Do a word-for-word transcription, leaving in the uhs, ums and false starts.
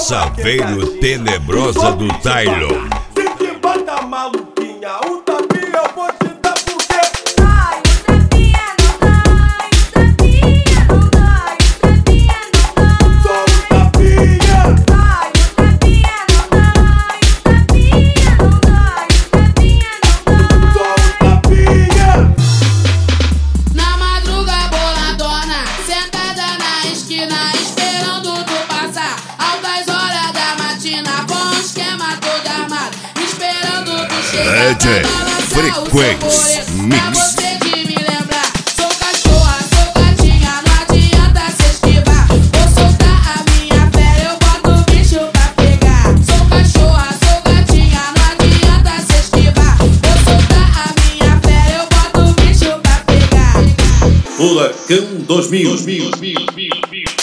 Saveiro tenebrosa do Tylon. Se te bota maluquinha, o tapinha eu vou te dar porque Ai, o tapinha não dói, o tapinha não dói, o tapinha não dói. sou o tapinha. Ai, o tapinha não dói, o tapinha não dói, o tapinha não dói. Sou o tapinha. Na madruga boladona, sentada na esquina, esperando tu passar. Altas horas da matina, com o esquema todo armado, esperando tu chegar D J pra balançar o seu Frequency coreto. Mix. Pra você de me lembrar, sou cachorra, sou gatinha, não adianta se esquivar. Vou soltar a minha fera, eu boto o bicho pra pegar. Sou cachorra, sou gatinha, não adianta se esquivar. Vou soltar a minha fera, eu boto o bicho pra pegar. Furacão dois mil.